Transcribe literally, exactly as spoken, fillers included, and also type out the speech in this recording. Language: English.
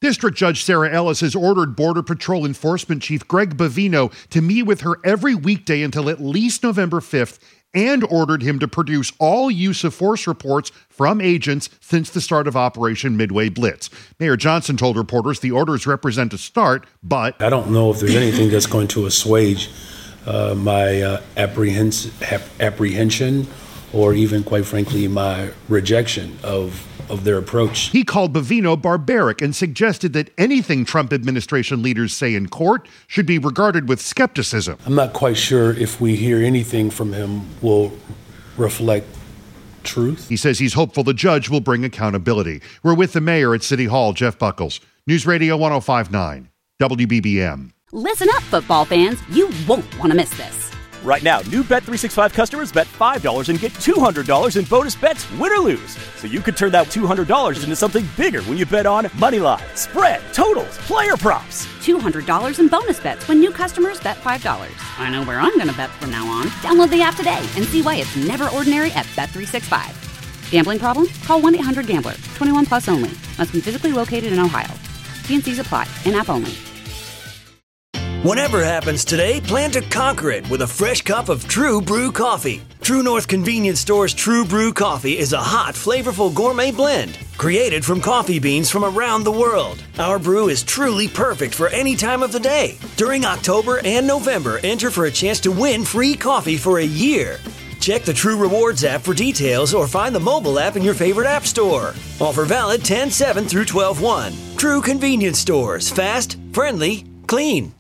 District Judge Sarah Ellis has ordered Border Patrol Enforcement Chief Greg Bavino to meet with her every weekday until at least November fifth, and ordered him to produce all use of force reports from agents since the start of Operation Midway Blitz. Mayor Johnson told reporters the orders represent a start, but I don't know if there's anything that's going to assuage uh, my uh, apprehens- apprehension or even, quite frankly, my rejection of of their approach. He called Bavino barbaric and suggested that anything Trump administration leaders say in court should be regarded with skepticism. I'm not quite sure if we hear anything from him will reflect truth. He says he's hopeful the judge will bring accountability. We're with the mayor at City Hall, Jeff Buckles. News Radio one oh five point nine, W B B M. Listen up, football fans. You won't want to miss this. Right now, new Bet three sixty-five customers bet five dollars and get two hundred dollars in bonus bets, win or lose. So you could turn that two hundred dollars into something bigger when you bet on money line, spread, totals, player props. two hundred dollars in bonus bets when new customers bet five dollars. I know where I'm going to bet from now on. Download the app today and see why it's never ordinary at Bet three sixty-five. Gambling problem? Call one eight hundred gambler. twenty-one plus only. Must be physically located in Ohio. T and C's apply. In-app only. Whatever happens today, plan to conquer it with a fresh cup of True Brew coffee. True North Convenience Store's True Brew coffee is a hot, flavorful gourmet blend created from coffee beans from around the world. Our brew is truly perfect for any time of the day. During October and November, enter for a chance to win free coffee for a year. Check the True Rewards app for details or find the mobile app in your favorite app store. Offer valid ten seven through twelve one. True Convenience Stores. Fast, friendly, clean.